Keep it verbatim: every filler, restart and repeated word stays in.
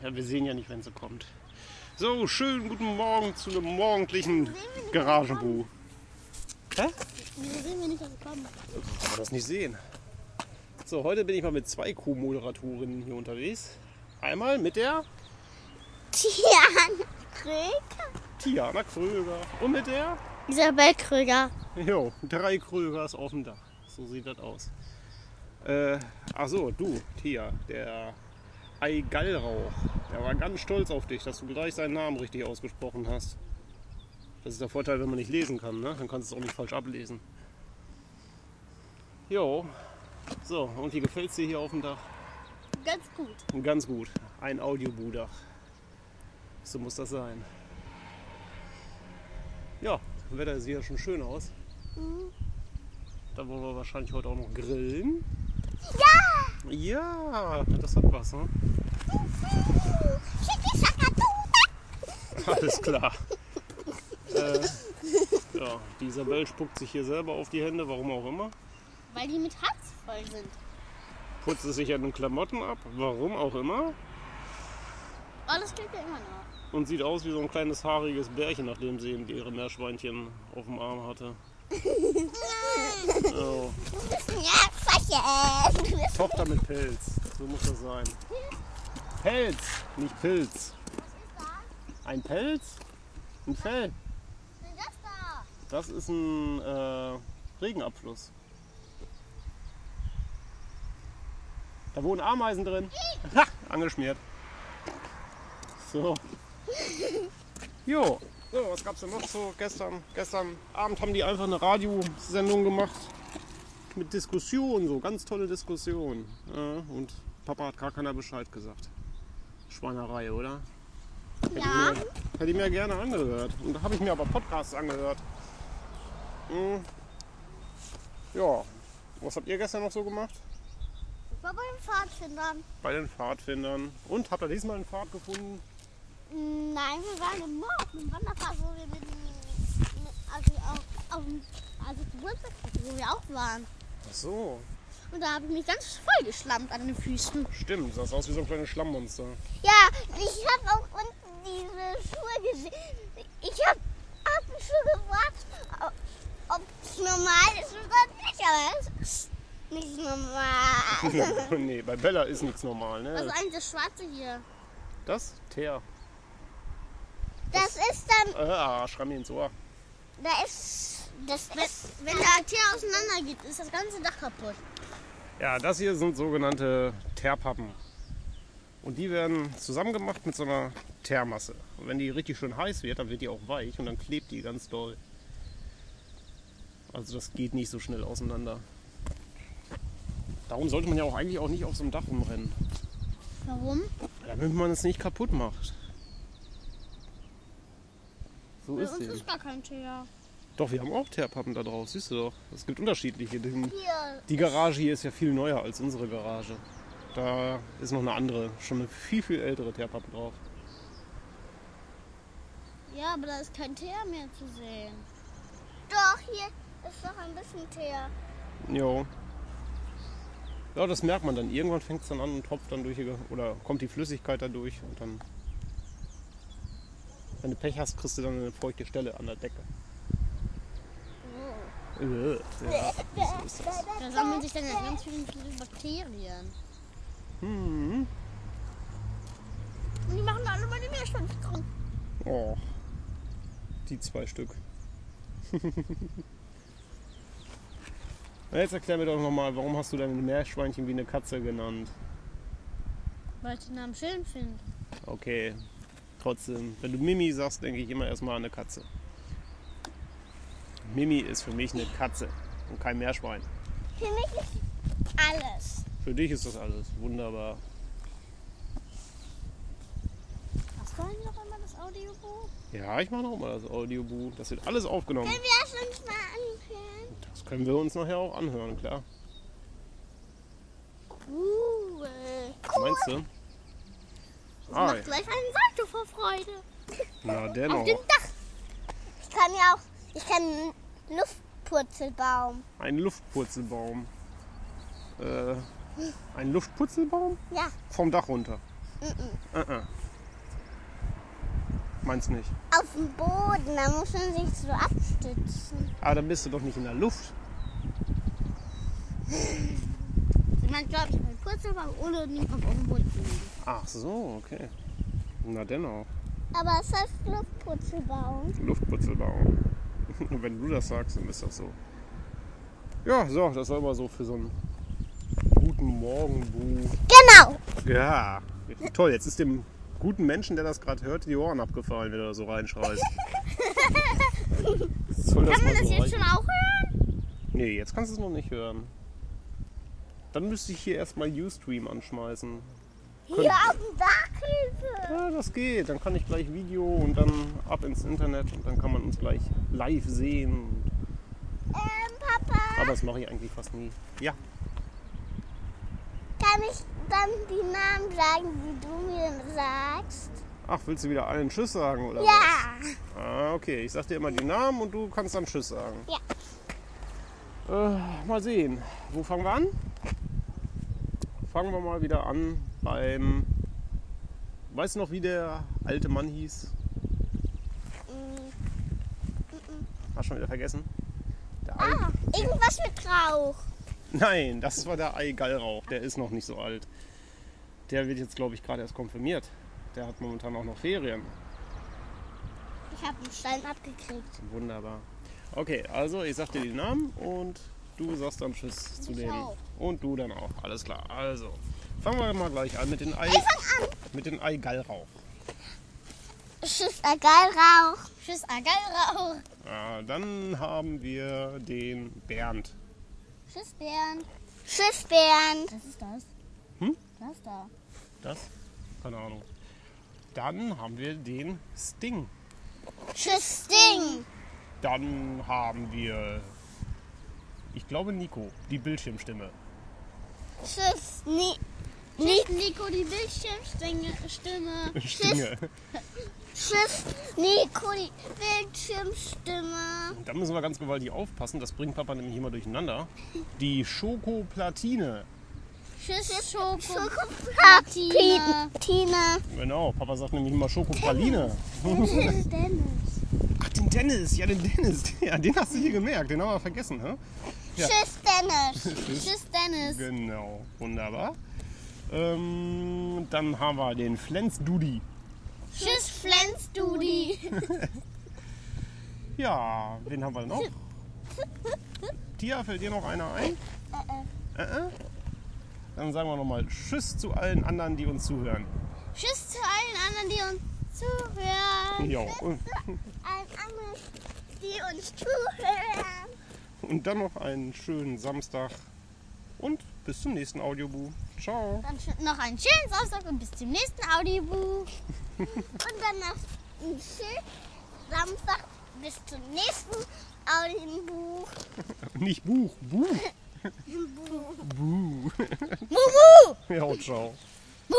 Ja, wir sehen ja nicht, wenn sie kommt. So, schönen guten Morgen zu einem morgendlichen Garagenbuh. Hä? Wieso sehen wir nicht, dass sie kommen? Kann man das nicht sehen. So, heute bin ich mal mit zwei Co-Moderatorinnen hier unterwegs. Einmal mit der Tiana Kröger. Tiana Kröger und mit der Isabel Kröger. Jo, drei Krögers auf dem Dach. So sieht das aus. Äh, ach so, du, Tia, der Eigallrauch, der war ganz stolz auf dich, dass du gleich seinen Namen richtig ausgesprochen hast. Das ist der Vorteil, wenn man nicht lesen kann, ne? Dann kannst du es auch nicht falsch ablesen. Jo, so, und wie gefällt es dir hier auf dem Dach? Ganz gut. Ganz gut, ein Audiobudach. So muss das sein. Ja, das Wetter sieht ja schon schön aus. Mhm. Da wollen wir wahrscheinlich heute auch noch grillen. Ja! Ja, das hat was, ne? Alles klar. äh, ja, die Isabel spuckt sich hier selber auf die Hände, warum auch immer. Weil die mit Harz voll sind. Putzt es sich an den Klamotten ab, warum auch immer. Oh, das klingt ja immer noch. Und sieht aus wie so ein kleines haariges Bärchen, nachdem sie eben ihre Meerschweinchen auf dem Arm hatte. Oh. Ja, Tochter mit Pelz, so muss das sein. Pelz, nicht Pilz. Was ist das? Ein Pelz? Ein Fell. Was ist das da? Das ist ein äh, Regenabfluss. Da wohnen Ameisen drin. Ha, angeschmiert. So. Jo. So, was gab's denn noch so gestern? Gestern Abend haben die einfach eine Radiosendung gemacht. Mit Diskussion, so ganz tolle Diskussion. Ja, und Papa hat gar keiner Bescheid gesagt. Schweinerei, oder? Hätte Ja. ich mir, hätte ich mir gerne angehört. Und da habe ich mir aber Podcasts angehört. Hm. Ja. Was habt ihr gestern noch so gemacht? Ich war bei den Pfadfindern. Bei den Pfadfindern. Und habt ihr diesmal einen Pfad gefunden? Nein, wir waren im Moor auf einem Wanderpfad, wo wir mit, mit also auf, auf dem also Geburtstag, wo wir auch waren. Ach so. Und da habe ich mich ganz voll geschlammt an den Füßen. Stimmt, das sah aus wie so ein kleines Schlammmonster. Ja, ich habe auch unten diese Schuhe gesehen. Ich habe auf die Schuhe gefragt, ob es normal ist oder nicht, aber es ist nicht normal. Nee, bei Bella ist nichts normal, ne? Was ist eigentlich das Schwarze hier? Das? Teer. Das ist dann, Äh, ah, schramm mir ins Ohr. da ist, das ist, wenn der Tier auseinander geht, ist das ganze Dach kaputt. Ja, das hier sind sogenannte Teerpappen. Und die werden zusammen gemacht mit so einer Teermasse. Und wenn die richtig schön heiß wird, dann wird die auch weich und dann klebt die ganz doll. Also das geht nicht so schnell auseinander. Darum sollte man ja auch eigentlich auch nicht auf so einem Dach rumrennen. Warum? Damit man es nicht kaputt macht. So Bei ist uns es. ist gar kein Tier. Doch, wir haben auch Teerpappen da drauf, siehst du doch. Es gibt unterschiedliche. Die, Hier. die Garage hier ist ja viel neuer als unsere Garage. Da ist noch eine andere, schon eine viel, viel ältere Teerpappe drauf. Ja, aber da ist kein Tier mehr zu sehen. Doch, hier ist doch ein bisschen Tier. Jo. Ja, das merkt man dann. Irgendwann fängt es dann an und tropft dann durch, die- oder kommt die Flüssigkeit da durch und dann, wenn du Pech hast, kriegst du dann eine feuchte Stelle an der Decke. Oh. Äh, ja, so ist das. Da sammeln sich dann ja ganz viele Bakterien. Hm. Und die machen alle meine Meerschweinchen krank. Oh, die zwei Stück. Na, jetzt erklär mir doch nochmal, warum hast du deine Meerschweinchen wie eine Katze genannt? Weil ich den Namen schön finde. Okay, trotzdem, wenn du Mimi sagst, denke ich immer erstmal an eine Katze. Mimi ist für mich eine Katze und kein Meerschwein. Für mich ist alles. Für dich ist das alles wunderbar. Hast du eigentlich noch einmal das Audiobuch? Ja, ich mache noch mal das Audiobuch. Das wird alles aufgenommen. Können wir das uns mal anhören? Das können wir uns nachher auch anhören, klar. Cool. Meinst du? Ich Ah, mach gleich einen Salto vor Freude. na Auf dennoch. dem Dach. Ich kann ja auch, ich kann einen Luftpurzelbaum. Ein Luftpurzelbaum. Äh, ein Luftpurzelbaum? Ja, Vom Dach runter. Mm-mm. Uh -uh. Meinst nicht? Auf dem Boden, da muss man sich so abstützen. Ah, dann bist du doch nicht in der Luft. Man glaube ich mit Purzelbaum ohne nicht auf dem Boden liegen. Ach so, okay. Na dennoch. Aber es heißt Luftpurzelbaum. Luftputzelbaum. Wenn du das sagst, dann ist das so. Ja, so, das war immer so für so einen guten Morgen, Bu. Genau. Ja, toll. Jetzt ist dem guten Menschen, der das gerade hört, die Ohren abgefallen, wenn du da so reinschreist. Soll das Kann mal man das so jetzt reichen? schon auch hören? Nee, jetzt kannst du es noch nicht hören. Dann müsste ich hier erstmal Ustream anschmeißen. Hier auf dem Dachhilfe. Ja, das geht. Dann kann ich gleich Video und dann ab ins Internet und dann kann man uns gleich live sehen. Ähm, Papa, Aber das mache ich eigentlich fast nie. Ja, kann ich dann die Namen sagen, die du mir sagst? ach, willst du wieder allen Tschüss sagen oder was? Ja. Ah, okay. Ich sag dir immer die Namen und du kannst dann Tschüss sagen. Ja. Äh, mal sehen. Wo fangen wir an? Fangen wir mal wieder an beim... Weißt du noch, wie der alte Mann hieß? Hast du schon wieder vergessen? Der Ei... Ah, irgendwas mit Rauch. Nein, das war der Eigallrauch. Der ist noch nicht so alt. Der wird jetzt, glaube ich, gerade erst konfirmiert. Der hat momentan auch noch Ferien. Ich habe einen Stein abgekriegt. Wunderbar. Okay, also ich sag dir die Namen und du sagst dann Tschüss zu Ich denen. auch. Und du dann auch. Alles klar. Also, fangen wir mal gleich an mit den Ei... Ich fang an. Mit den Eigallrauch. Tschüss, Agalrauch. Tschüss, Agalrauch. Ja, dann haben wir den Bernd. Tschüss, Bernd. Tschüss, Bernd. Was ist das? Hm? Das da. Das? Keine Ahnung. Dann haben wir den Sting. Tschüss, Sting. Dann haben wir, ich glaube, Nico, die Bildschirmstimme. Tschüss, Ni Nicht Nico, die Bildschirmstimme. Stimme. Stinge. Tschüss, Nico, die Bildschirmstimme. Und da müssen wir ganz gewaltig aufpassen, das bringt Papa nämlich immer durcheinander. Die Schokoplatine. Tschüss, Schoko. Schokoplatine. Tine. Genau, Papa sagt nämlich immer Schokopraline. Tschüss, Dennis. Ach, den Dennis, ja den Dennis. Ja, den hast du dir gemerkt, den haben wir vergessen. Hä? Ja. Tschüss, Dennis. Tschüss, Dennis. Genau, wunderbar. Ähm, dann haben wir den Flens-Dudi. Tschüss, Flens, Dudi. Ja, wen haben wir noch? Tia, fällt dir noch einer ein? Äh, äh. Dann sagen wir nochmal Tschüss zu allen anderen, die uns zuhören. Tschüss zu allen anderen, die uns zuhören. Ja, und, Allen anderen, die uns zuhören. und dann noch einen schönen Samstag und bis zum nächsten Audiobu. Ciao. Dann sch- noch einen schönen Samstag und bis zum nächsten Audiobuch. Und dann noch einen schönen Samstag bis zum nächsten Audiobuch. Nicht Buch, Buch. Buh. Buhu! Ja, ciao.